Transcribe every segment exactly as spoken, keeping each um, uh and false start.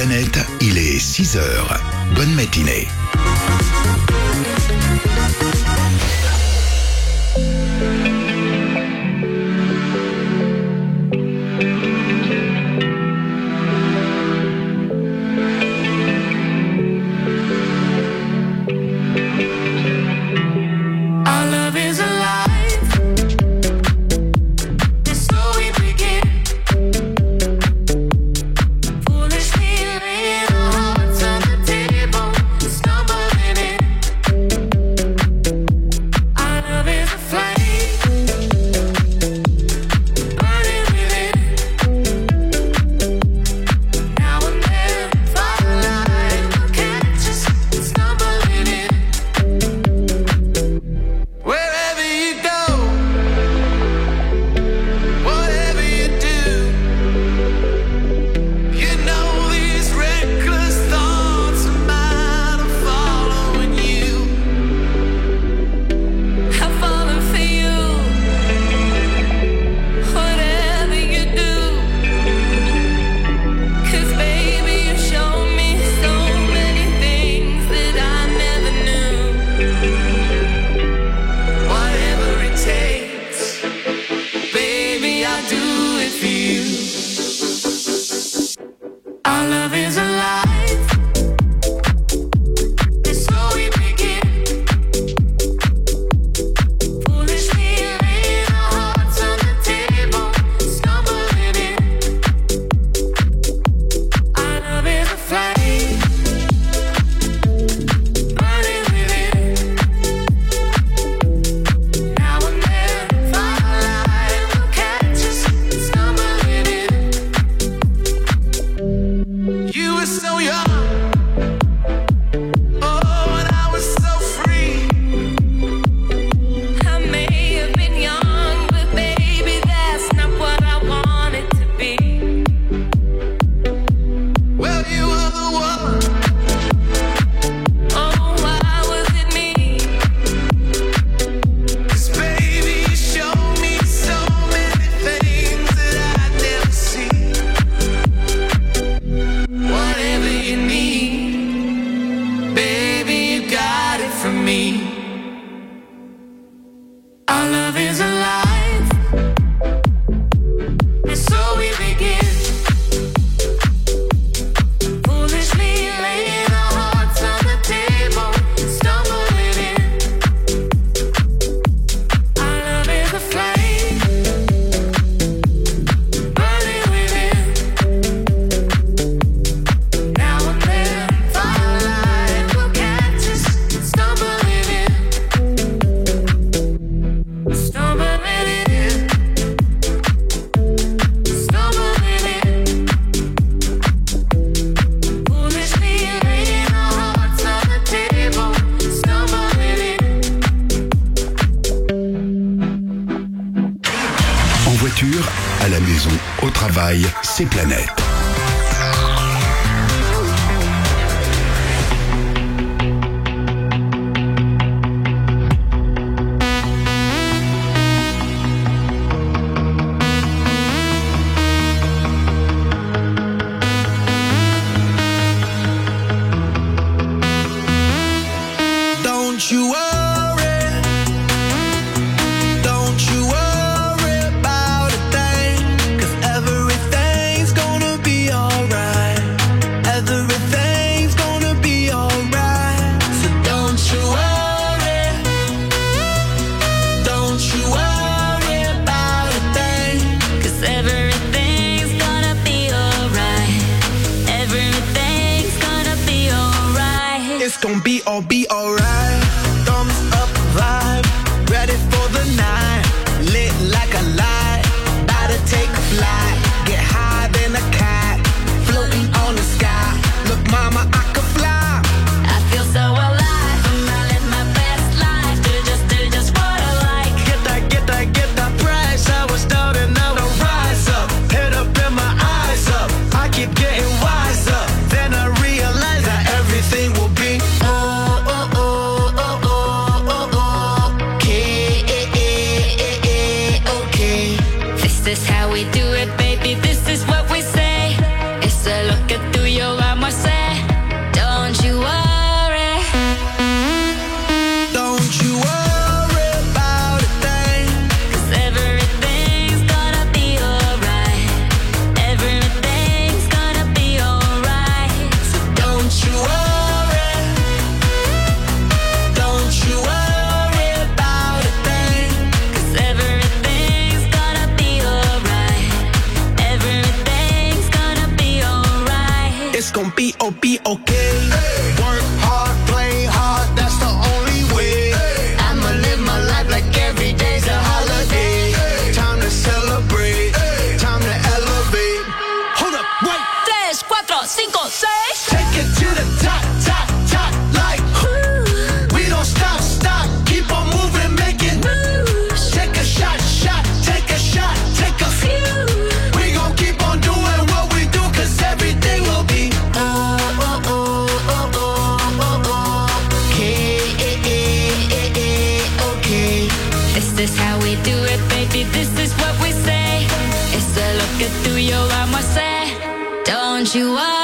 Planète, il est six heures. Bonne matinée. À la maison, au travail, c'est Planète. Don't you worry, don't you worry about a thing, 'cause everything's gonna be alright, everything's gonna be alright. So don't you worry, don't you worry about a thing, 'cause everything's gonna be alright, everything's gonna be alright. It's gonna be all be alright. Thumbs up vibe, ready for the night, lit like a light, about to take a flight, get high than a cat, floating on the sky. Look mama, I could fly, I feel so alive, I live my best life, do just, do just what I like. Get that, get that, get that price, I was down and now I rise up, head up and my eyes up, I keep getting wiser, then I realize that everything will be oh, oh, oh, oh. gon' be, oh, be okay. Work hard, play hard, that's the only way. I'ma live my life like every day's a holiday. Time to celebrate, time to elevate. Hold up, wait. Tres, cuatro, cinco, seis. Take it to the top, top, top, like ooh. We don't stop, stop, keep on moving, make it moves. Take a shot, shot, take a shot, take a few. We gon' keep on doing what we do, cause everything will be oh, oh, oh, oh, oh, oh, okay, eh, eh, eh, eh, okay. This is how we do it, baby, this is what we say. It's a lo que tú y yo vamos a hacer. Don't you worry.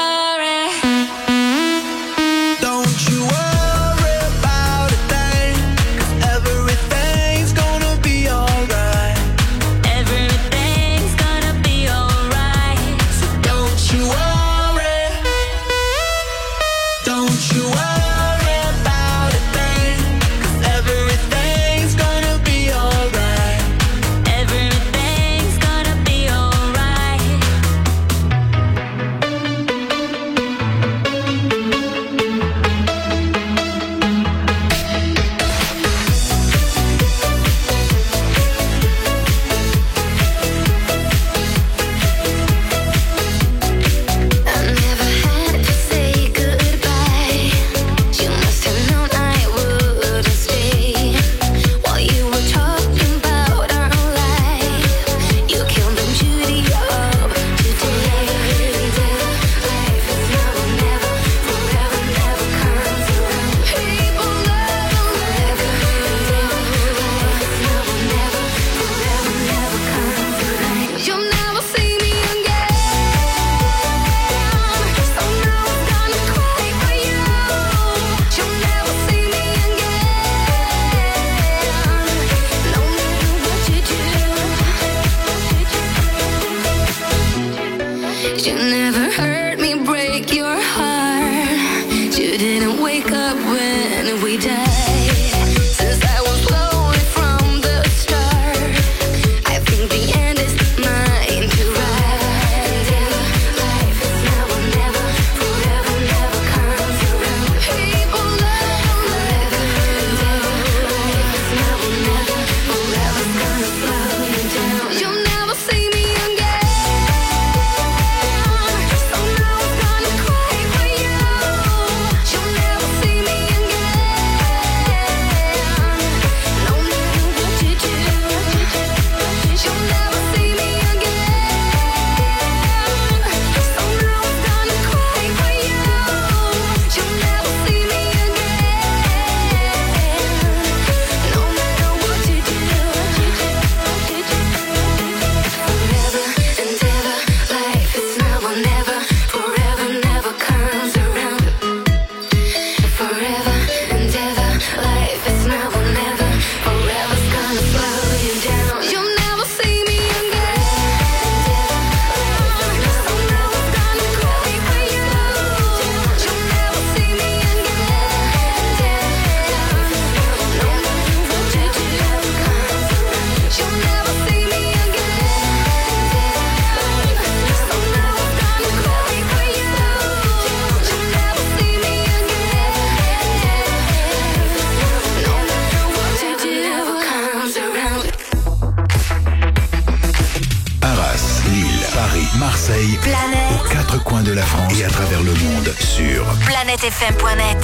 Planète. Aux quatre coins de la France et à travers le monde sur planète f m point net.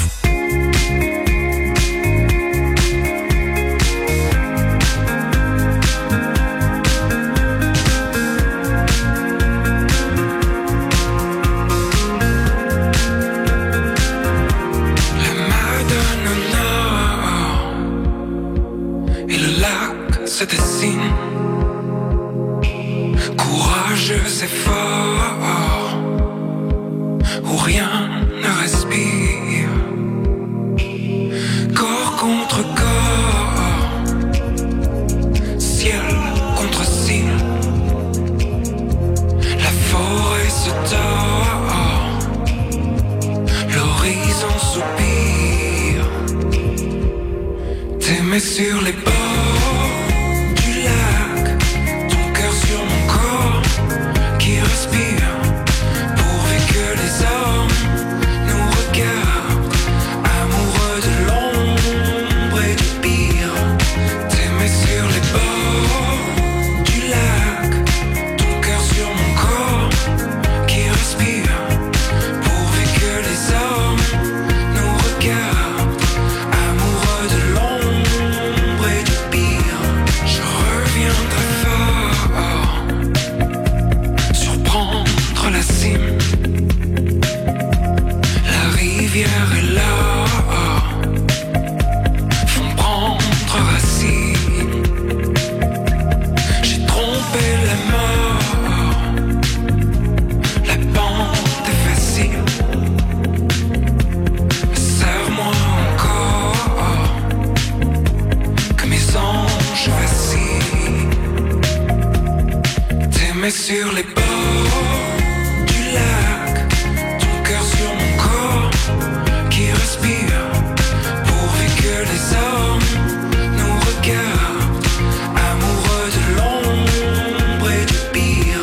Se dessine, courageux et fort, où rien ne respire, corps contre corps, ciel contre ciel, la forêt se tord, l'horizon soupire, t'aimer sur les bords. Qui respire T'aimais sur les bords du lac, ton cœur sur mon corps qui respire, pourvu que les hommes nous regardent, amoureux de l'ombre et du pire.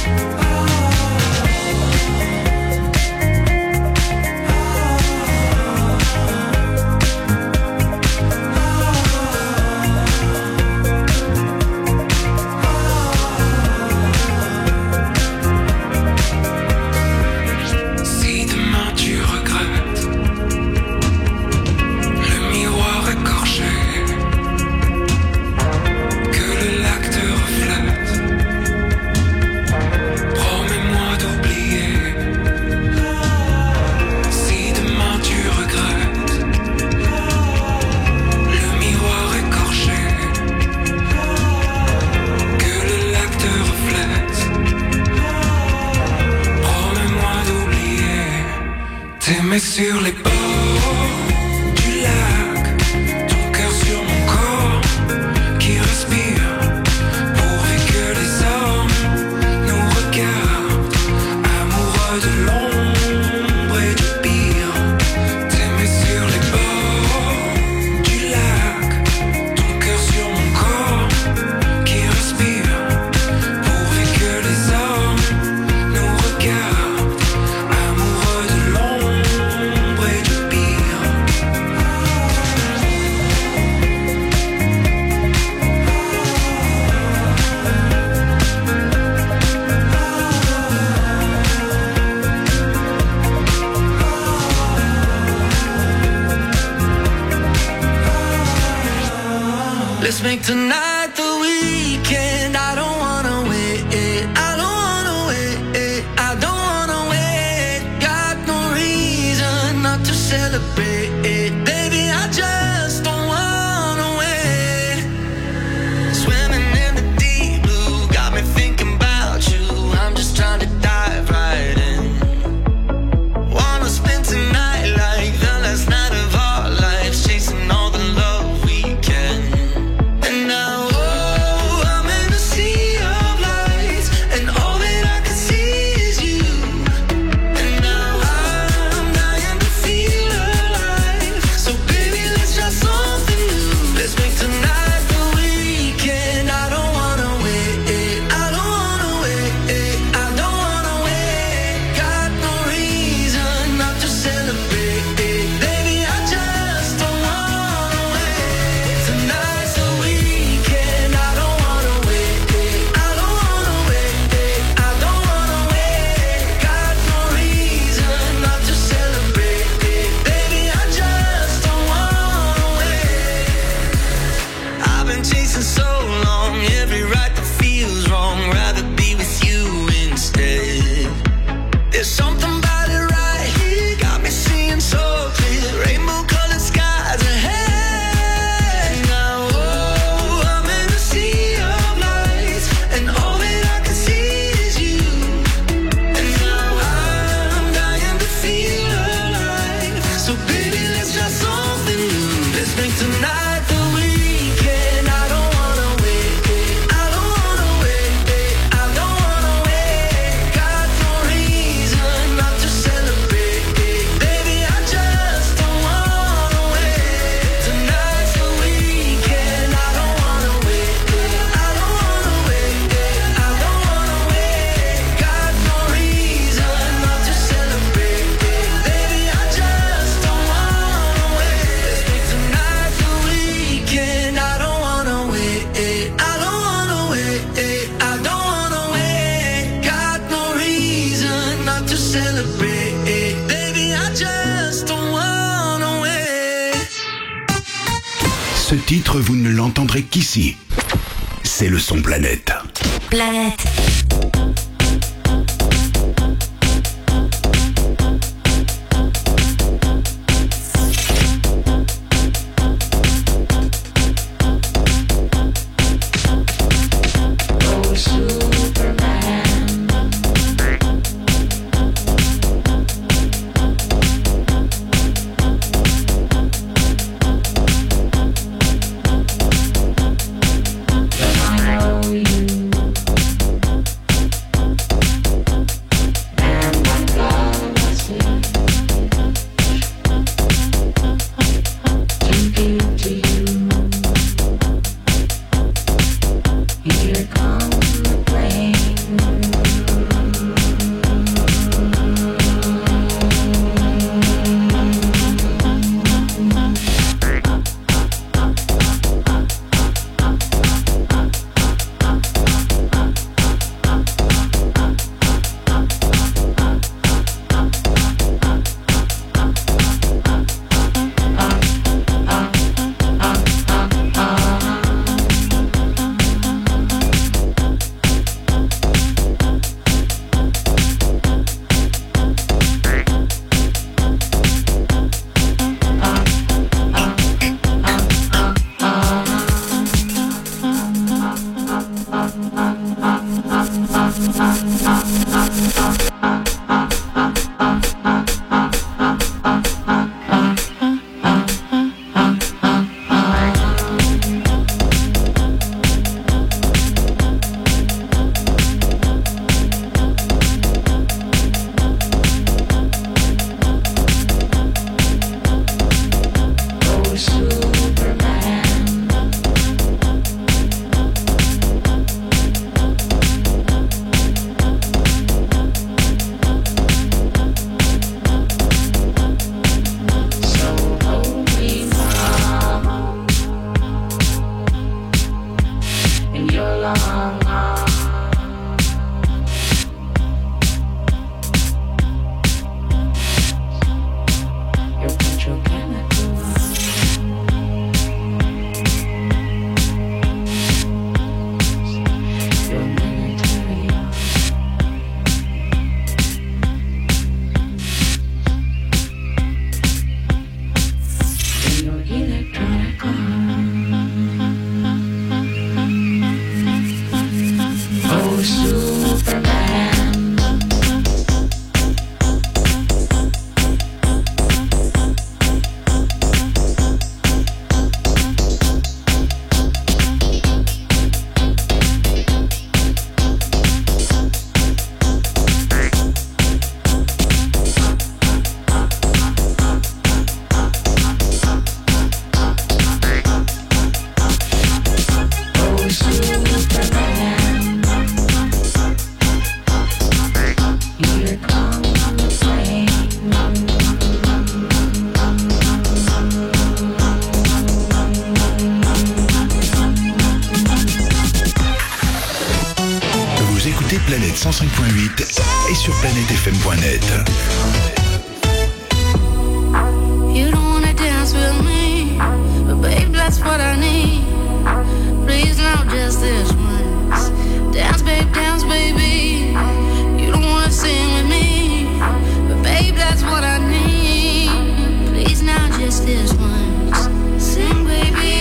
Sur les bords du lac, ton cœur sur mon corps qui respire, pourvu que les hommes nous regardent, amoureux de l'ombre et du pire. T'aimais sur les bords du lac, ton cœur sur mon corps qui respire, pourvu que les hommes nous regardent, amoureux de l'ombre. Let's make tonight the weekend. I don't wanna wait. I don't wanna wait. I don't wanna wait. Got no reason not to celebrate. Baby, I just don't wanna wait. Swimming in the deep blue got me thinking about you. I'm just trying to dive right in. Wanna spend tonight like the last night of our lives, chasing all the love we can. And now, oh, I'm in a sea of lights, and all that I can see is you. And now I'm dying to feel alive. So baby, let's try something new. Let's make tonight the weekend. I don't wanna wait. I don't wanna wait. I don't wanna wait. Got no reason not to celebrate. Baby, I just don't wanna wait. Tonight's the weekend. I don't wanna wait. I don't wanna wait. I don't wanna wait. Got no reason not to celebrate. Baby, I just don't wanna wait. I've been chasing so long, every right that feels wrong. Rather be with you instead. There's something about it right here, got me seeing so clear. Rainbow colored skies ahead. Now, oh, I'm in a sea of lights, and all that I can see is you. And now I'm dying to feel alive. So baby, let's try something new. Let's make tonight the weekend. I don't wanna wait. I don't wanna wait. I don't wanna wait. Got no reason not to celebrate. Baby, I just don't wanna wait. Tonight's the weekend. I don't wanna wait. I don't wanna wait. I don't wanna wait. Got no reason not to celebrate. Baby, I just don't wanna wait. Let's make tonight the weekend. I don't wanna wait. I don't wanna wait. I don't wanna wait. Got no reason not to celebrate. Baby, I just don't wanna wait. Ce titre, vous ne l'entendrez qu'ici. C'est le son Planète. Planète. cent cinq point huit et sur planète f m point net. You don't wanna dance with me, but babe, that's what I need. Please, not just this once. Dance, babe, dance, baby. You don't wanna sing with me, but babe, that's what I need. Please, not just this once. Sing, baby.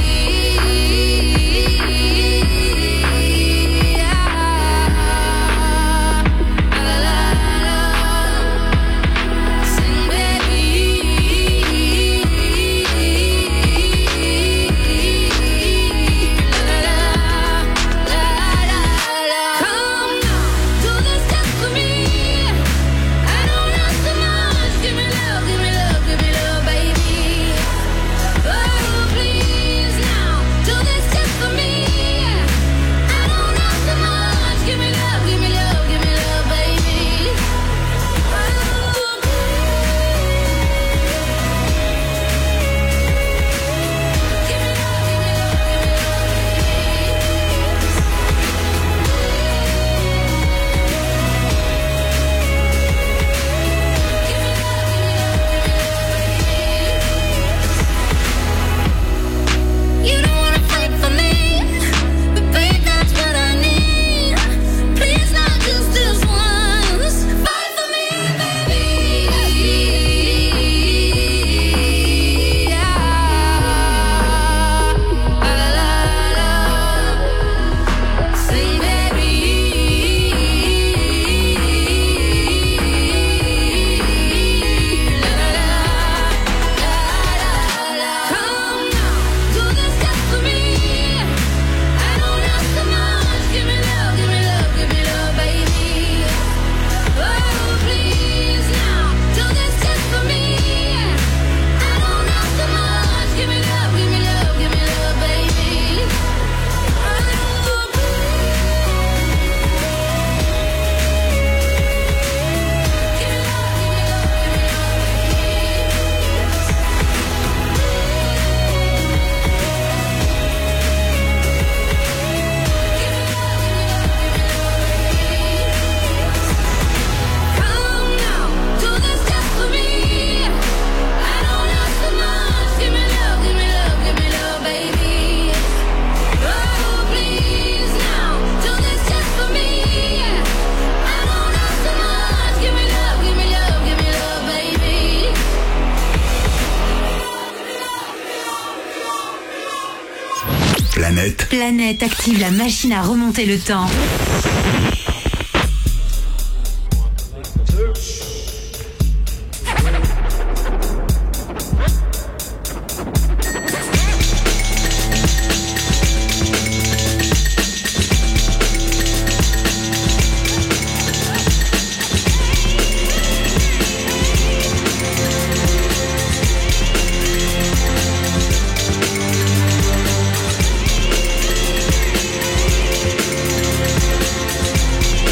Planète. Planète active la machine à remonter le temps. We'll be right back.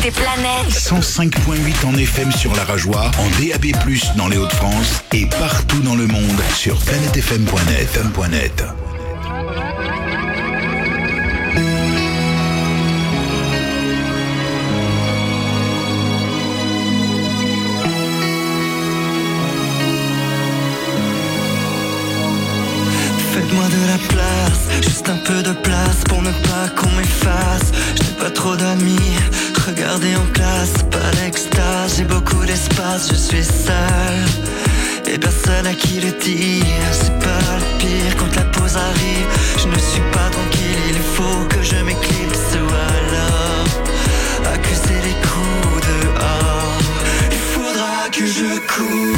écoutez Planète. cent cinq virgule huit en F M sur la Rajoie, en D A B plus, dans les Hauts-de-France et partout dans le monde sur planète f m point net. Faites-moi de la place, juste un peu de place pour ne pas qu'on m'efface. Je n'ai pas trop d'amis, regardez en classe, pas d'extase, j'ai beaucoup d'espace, je suis seul et personne à qui le dire. C'est pas le pire quand la pause arrive, je ne suis pas tranquille, il faut que je m'éclipse ou alors accuser les coups dehors. Il faudra que je cours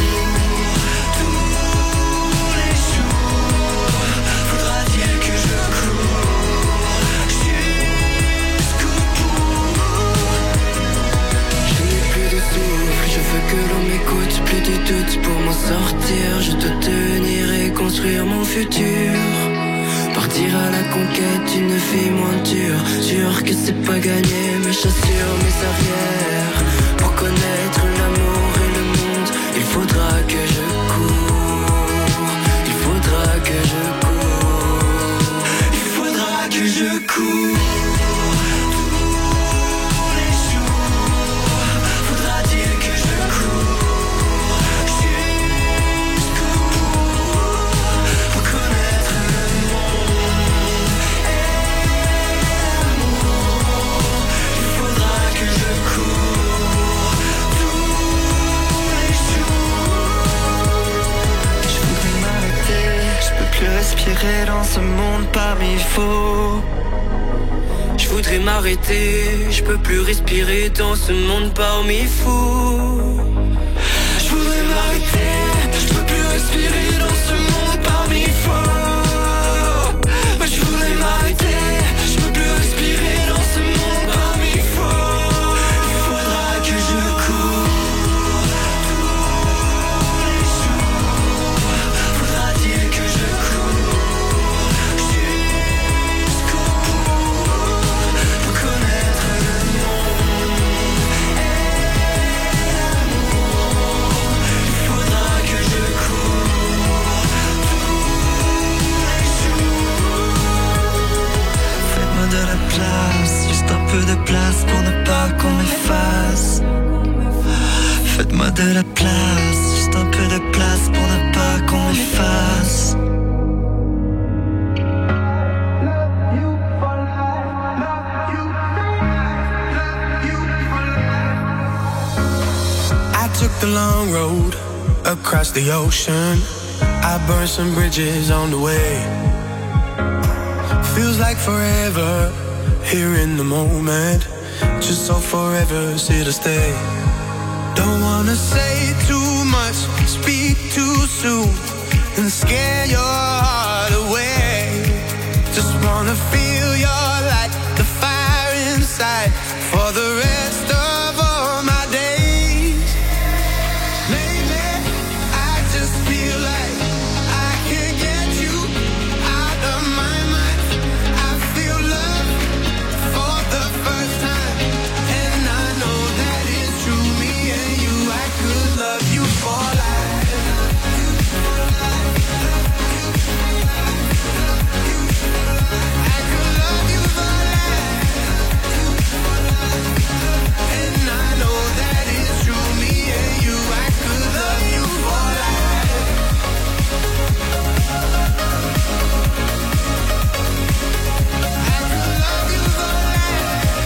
que l'on m'écoute, plus de doute pour m'en sortir. Je dois tenir et construire mon futur. Partir à la conquête d'une vie moins dure. Sûr que c'est pas gagné, mais j'assure mes arrières. Pour connaître l'amour et le monde, il faudra que je cours. Il faudra que je cours. Il faudra que je cours. Respirer dans ce monde parmi faux. Je voudrais m'arrêter, je peux plus respirer dans ce monde parmi fous. Je voudrais m'arrêter, je peux plus respirer dans ce monde parmi faux. Mais je voudrais m'arrêter, je peux plus respirer dans ce monde parmi faux. Il faudra que je cours. Juste un peu de place pour ne pas qu'on m'efface. Faites-moi de la place, juste un peu de place pour ne pas qu'on m'efface. I took the long road across the ocean. I burned some bridges on the way. Feels like forever here in the moment, just so forever here to stay. Don't wanna say too much, speak too soon, and scare your heart away. Just wanna feel your light, the fire inside, for the rest of all my days. Lately, I just feel like I can't get you out of my mind. I feel love for the first time, and I know that it's true. Me and you, I could love you for life. I could love you for life, and I know that it's true. Me and you, I could love you for life. I could love you for life,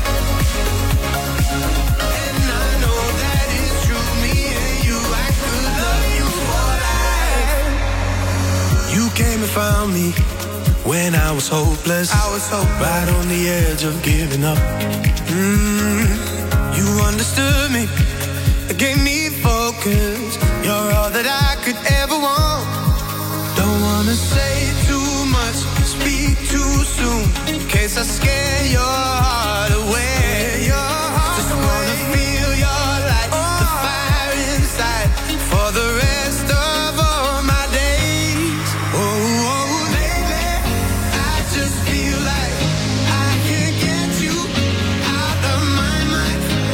and I know that it's true. Me and you, I could love you for life. You came and found me when I was hopeless. I was hopeless, right on the edge of giving up. Mm, you understood me, gave me focus. You're all that I could ever want. Don't wanna say too much, speak too soon, in case I scare your heart away. Just wanna feel your light, the fire inside, for the rest of all my days. Oh, oh, baby, I just feel like I can't get you out of my mind.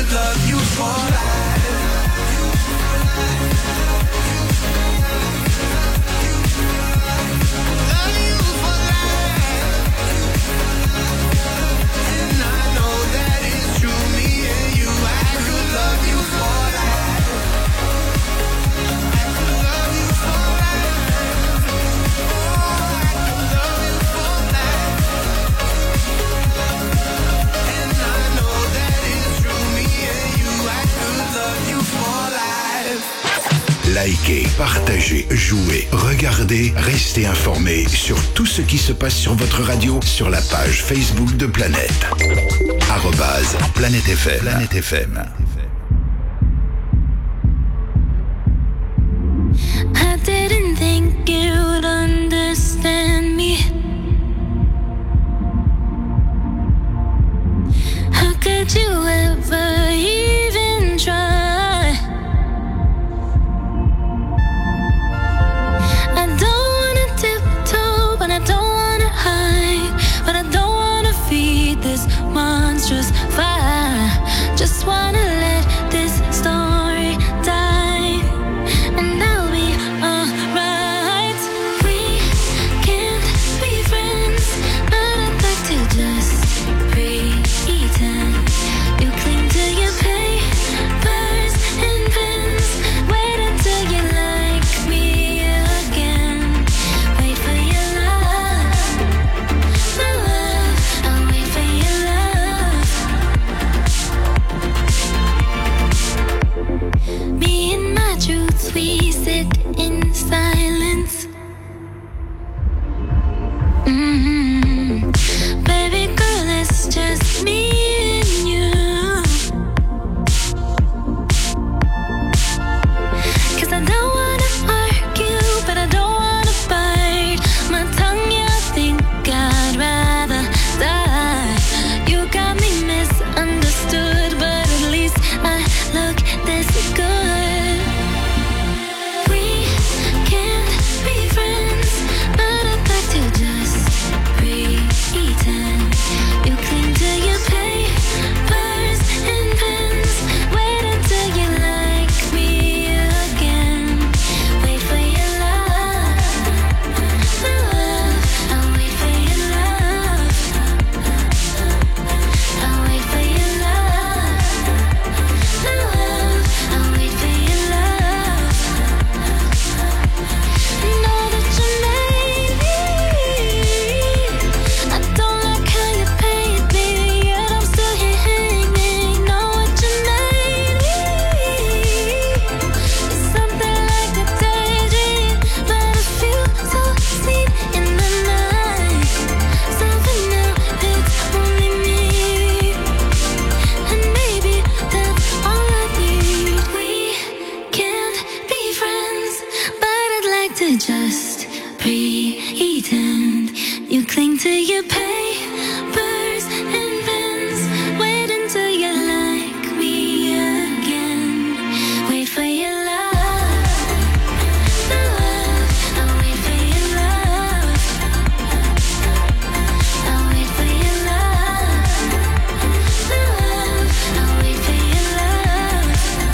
love you for life. Love you for life. And I know that it's true, me and you, I could love you for life. I could love you for life. Oh, I could love you for life. And I know that it's true, me and you, I could love you for life. Likez, partagez, jouez, regardez, restez informés sur tout ce qui se passe sur votre radio sur la page Facebook de Planète. Arrobase Planète F M. Planète F M. I didn't think you'd understand me. How could you ever even try? I don't wanna tiptoe, but I don't wanna hide. But I don't wanna feed this monstrous fire. Just wanna let this story die, and I'll be alright. We can't be friends, but I'd like to just pretend. You cling to your papers and pens. Wait until you like me again. Wait for your love, my love. I'll wait for your love. Me and my truths, we sit in silence. Mm-hmm. Baby girl, it's just me and you. 'Cause I don't wanna argue, but I don't wanna bite my tongue. Yeah, I think I'd rather die. You got me misunderstood, but at least I look this good. We can't be friends, but I'd like to just pretend. You cling to your papers and pens. Wait until you like me again. Wait for your love, my love. I'll wait for your love. I'll wait for your love, my love. I'll wait for your love. Know that you made me. I don't like how you paint me, yet I'm still here hanging. Know what you made me. It's something like a daydream, but I feel so seen in the night. Something now, it's only me, and maybe that's all I need. We can't be friends, but I'd like to just pretend. You cling to your papers and pens. Wait until you like me again. Wait for your love, my love. I'll wait for your love. I'll wait for your love, my love. I'll wait for your love.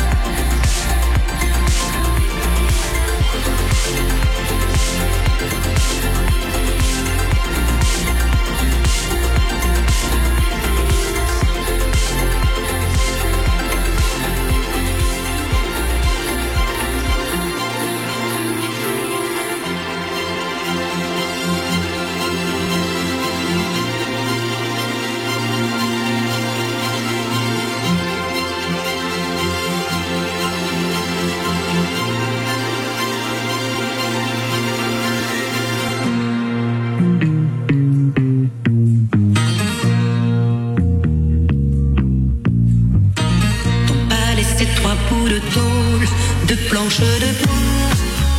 Ton palais, c'est trois bouts de tôle, deux planches de bois.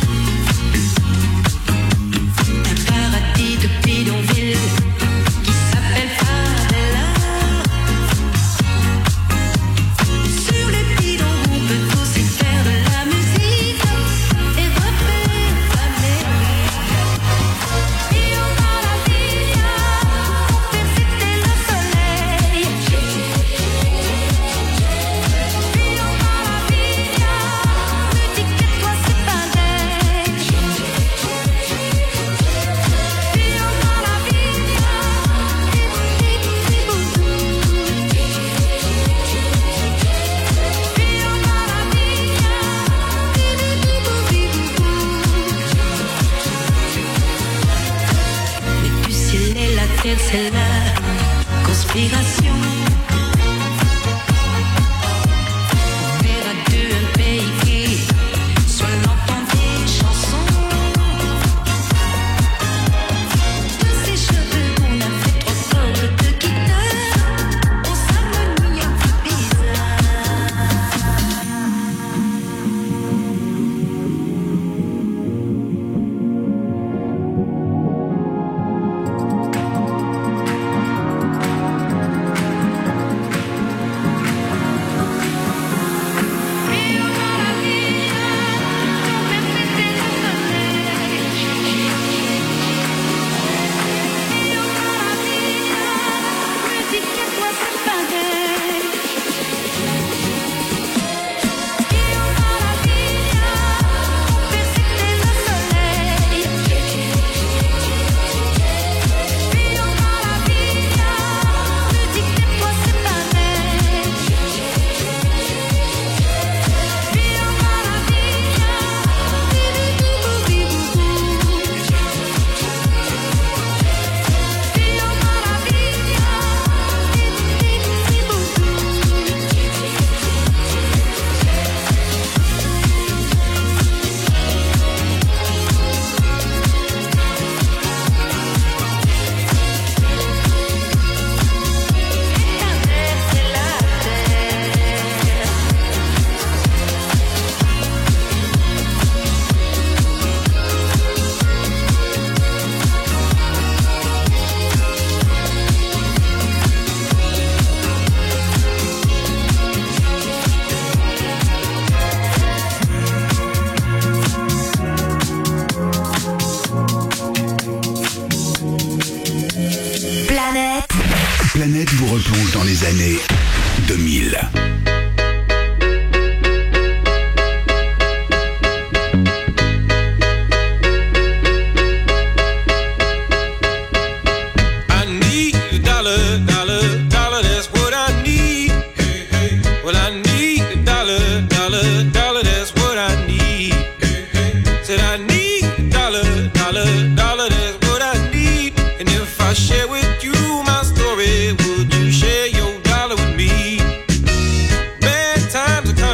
Un paradis de bidonville qui s'appelle Favela. Sur les bidons, on peut aussi faire de la musique et refaire l'Amérique. Et on a la vie pour faire citer le soleil.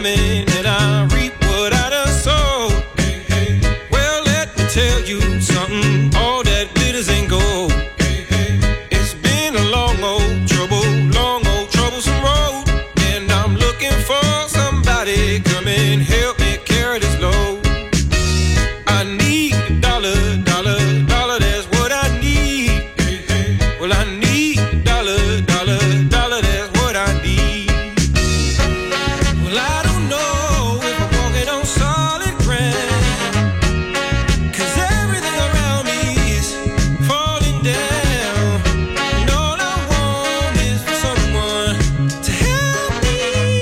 coming and I reap what I done sowed. Hey, hey. Well, let me tell you something, all that glitters ain't gold. Hey, hey. It's been a long old trouble, long old troublesome road, and I'm looking for somebody come and help me carry this load. I need a dollar, dollar, dollar, that's what I need. Hey, hey. Well, I need a dollar, dollar, dollar, that's what I need. Well, I don't know if I'm walking on solid ground, 'cause everything around me is falling down, and all I want is for someone to help me.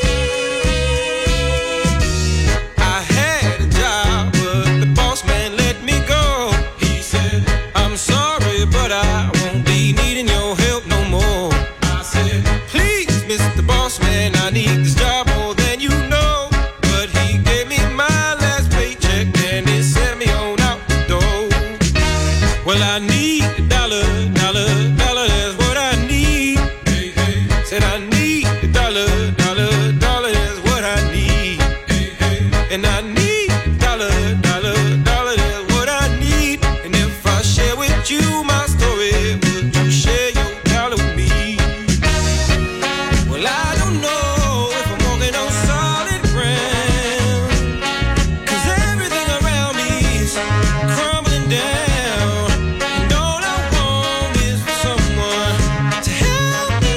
I had a job, but the boss man let me go. He said, I'm sorry, but I won't be needing your help no more. I said, please, Mister Boss Man, I need this job more than you know. But he gave me my last paycheck and he sent me on out the door. Well, I need a dollar, dollar, dollar, that's what I need. Hey, hey. Said I need a dollar, dollar, dollar, that's what I need. Hey, hey. And I need a dollar, dollar, dollar, that's what I need. And if I share with you my story, would you share your dollar with me? Well, I don't know if I'm walking on solid ground, 'cause everything around me is crumbling down, and all I want is for someone to help me.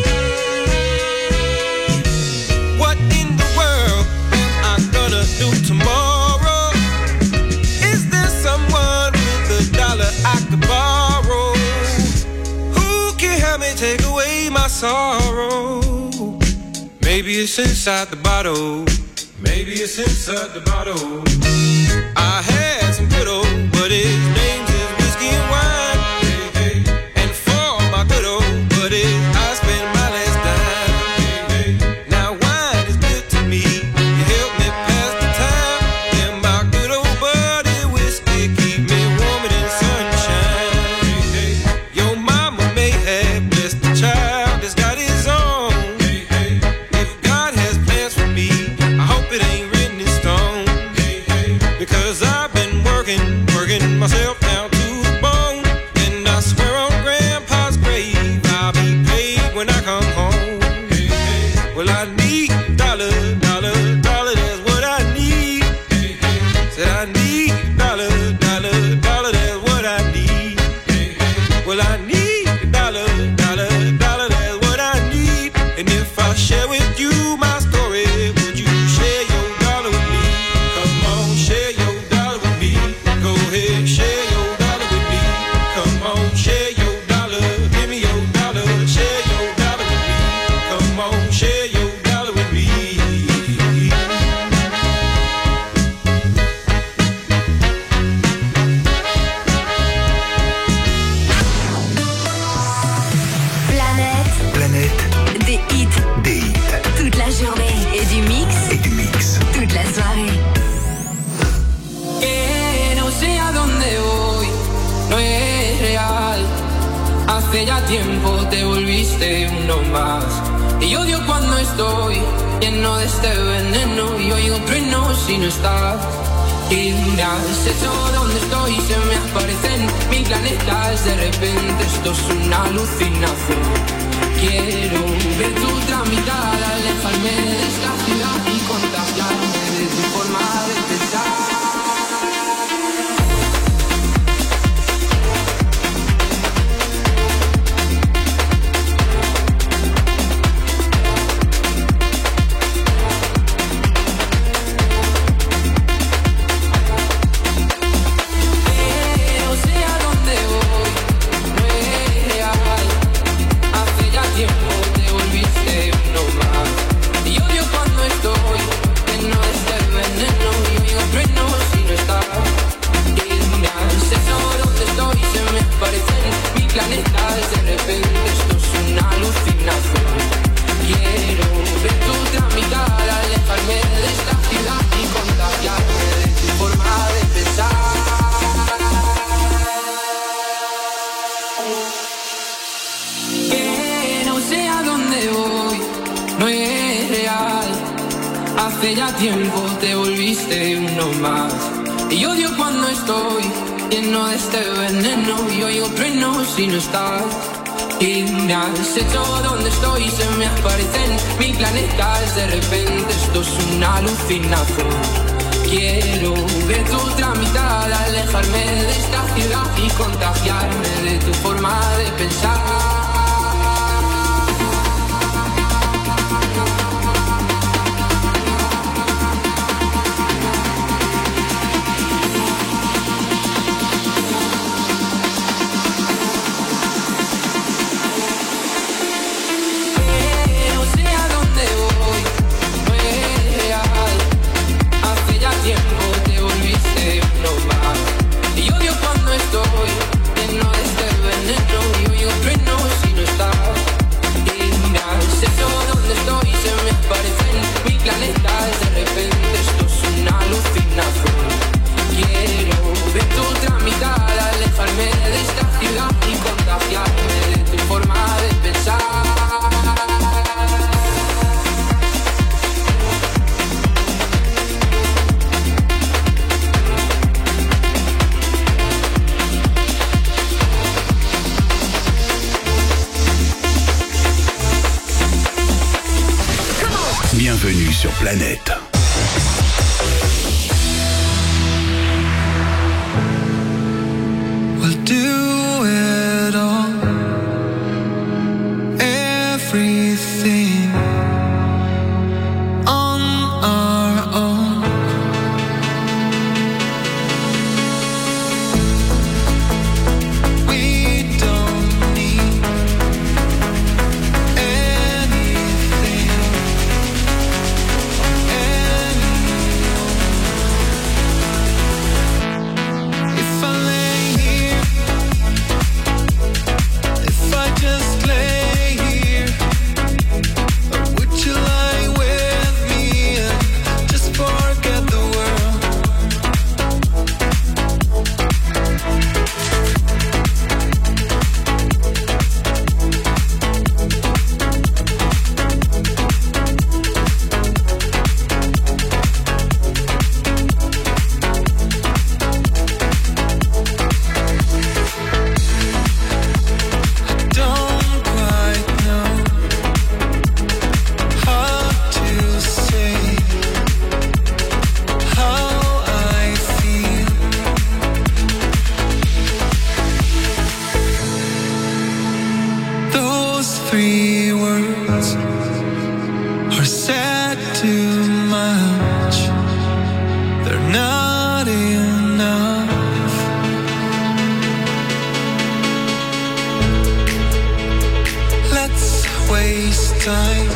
What in the world am I gonna do tomorrow? Is there someone with a dollar I could borrow? Who can help me take away my sorrow? Maybe it's inside the bottle. Maybe it's inside the bottle. I had some good old, but his name's is whiskey and wine. Hey, hey. And for my good old buddy, I spent my last dime. Hey, hey. Now wine is good to me. You help me pass the time. And my good old buddy, whiskey keep me warm in the sunshine. Hey, hey. Your mama may have blessed the child that's got his own. Hey, hey. If God has plans for me, I hope it ain't written in stone. Hey, hey. Because I've been working, working myself down to the bone. And I swear on Grandpa's grave, I'll be paid when I come home. Hey, hey. Well, I need a dollar, dollar, dollar, that's what I need. Hey, hey. Said I need a dollar, dollar, dollar, that's what I need. Hey, hey. Well, I need a dollar, dollar, dollar, that's what I need. And if I share with you my story, would you share your dollar with me? Come on, share your dollar with me. Go ahead, share your dollar with me. Come on, share your dollar. Give me your dollar. Share your dollar with me. Come on, share your dollar with me. Planète, Planète des hits des hits toute la journée et du mix et du mix. toute la soirée. Que no sé a dónde voy, no es real. Hace ya tiempo te volviste uno más. Y odio cuando estoy lleno de este veneno y oigo truenos si no estás. Y me has hecho donde estoy y se me aparecen mil planetas. De repente esto es una alucinación. Quiero ver tu otra mitad, alejarme de esta ciudad y contagiarme de tu forma de pensar. No sé a dónde voy, no es real. Hace ya tiempo te volviste uno más. Y odio cuando Hace ya tiempo te volviste uno más. Y odio cuando estoy lleno de este veneno y oigo truenos si no estás. Y me has hecho donde estoy, se me aparecen mil planetas de repente. Esto es una alucinación. Quiero ver tu otra mitad, alejarme de esta ciudad y contagiarme de tu forma de pensar. Bienvenue sur Planète. We'll do it all, everything on our own. We don't need anything. Three words are said too much. They're not enough. Let's waste time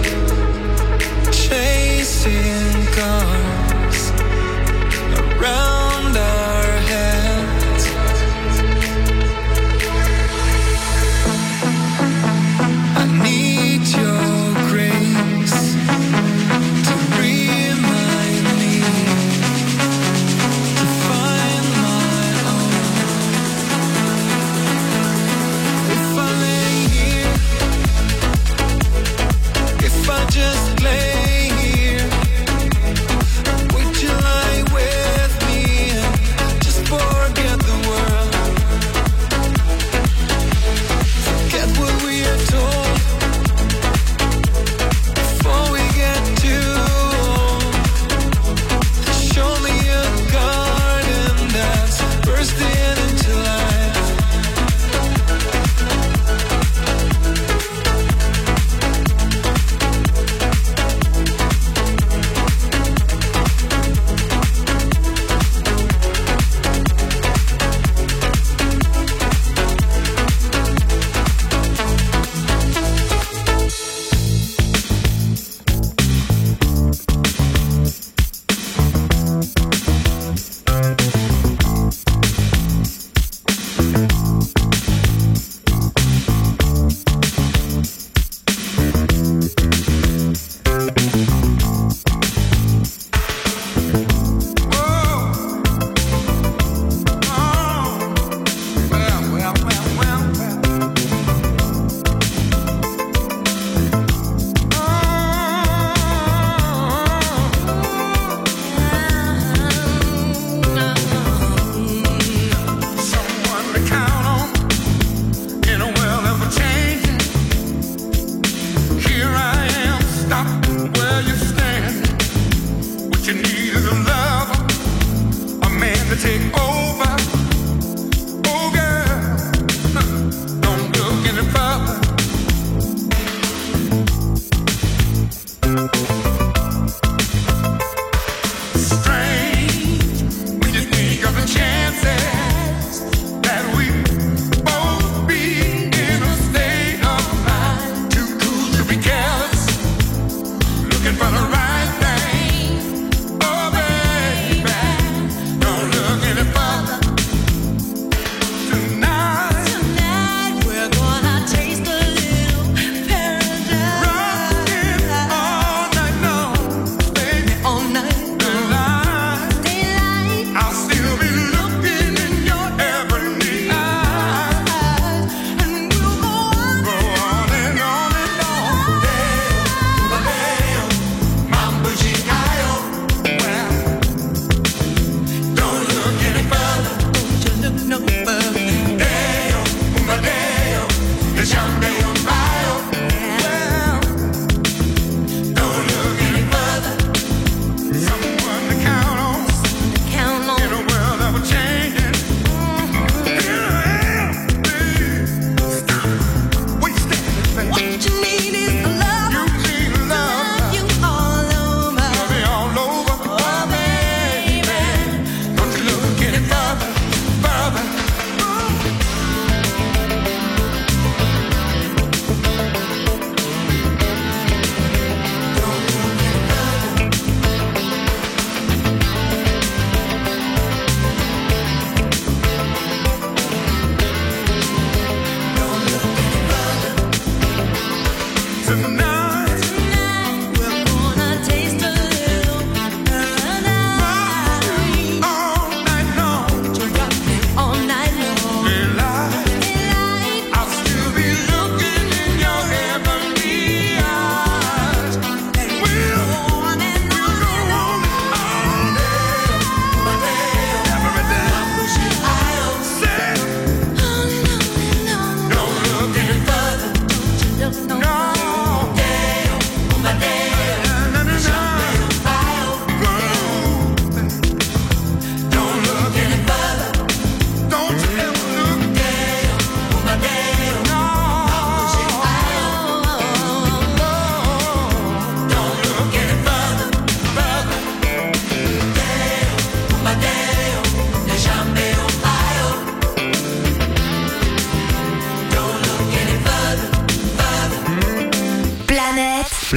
chasing cars around our heads. I need your grace to remind me to find my own. If I lay here, if I just lay here,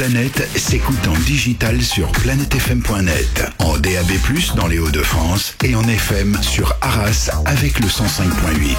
Planète s'écoute en digital sur planète f m point net, en D A B plus, dans les Hauts-de-France et en F M sur Arras avec le cent cinq point huit.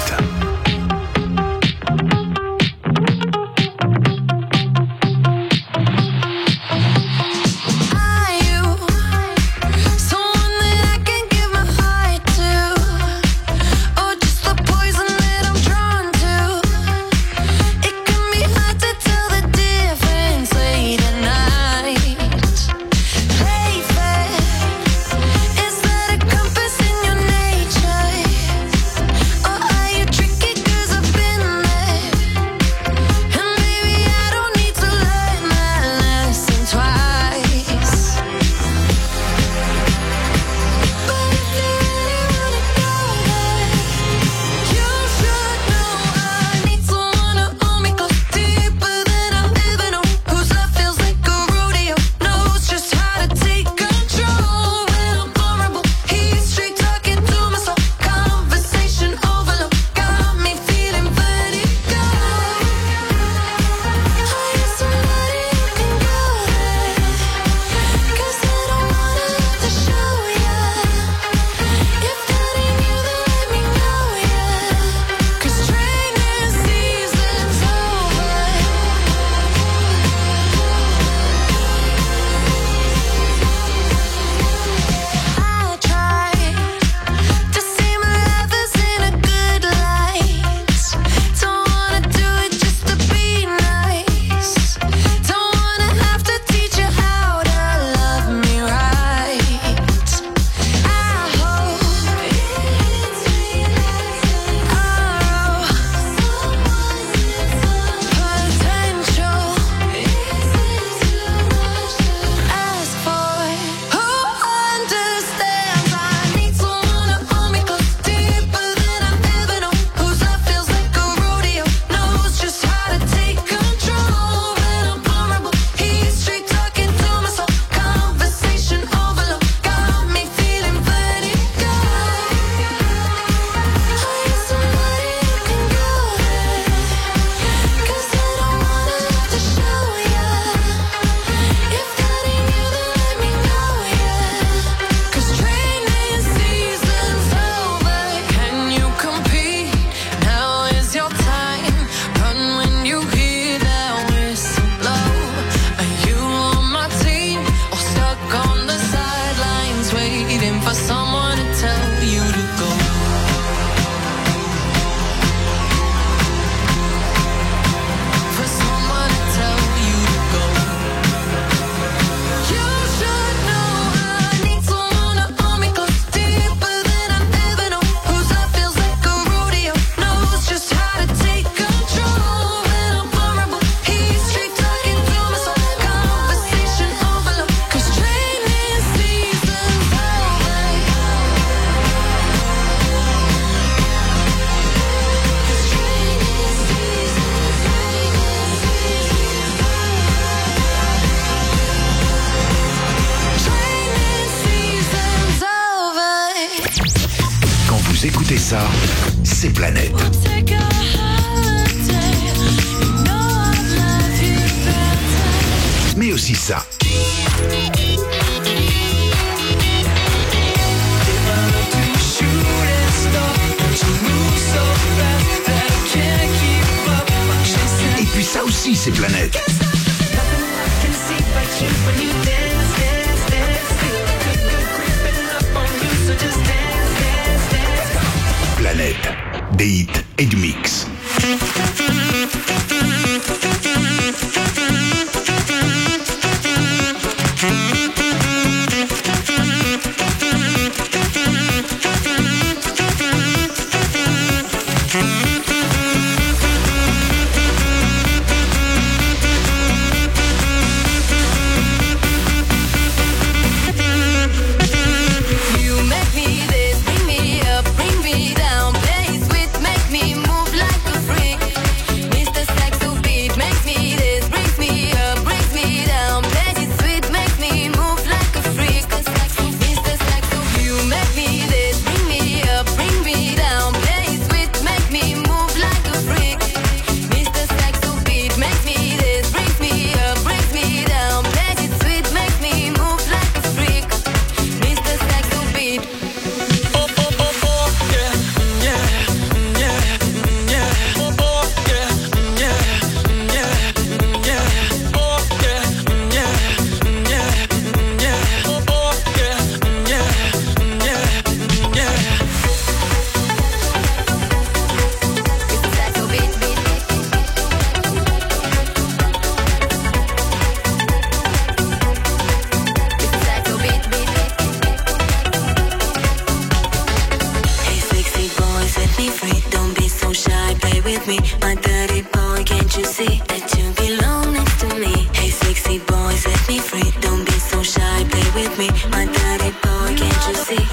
Écoutez ça, c'est Planète. Mais aussi ça. Et puis ça aussi, c'est Planète. Planète, des hits et du mix. You make me this, bring me up, bring me down, play sweet, make me move like with me, my dirty boy. Can't you see that you belong next to me? Hey, sexy boy, set me free. Don't be so shy, play with me, my dirty boy. Can't you see?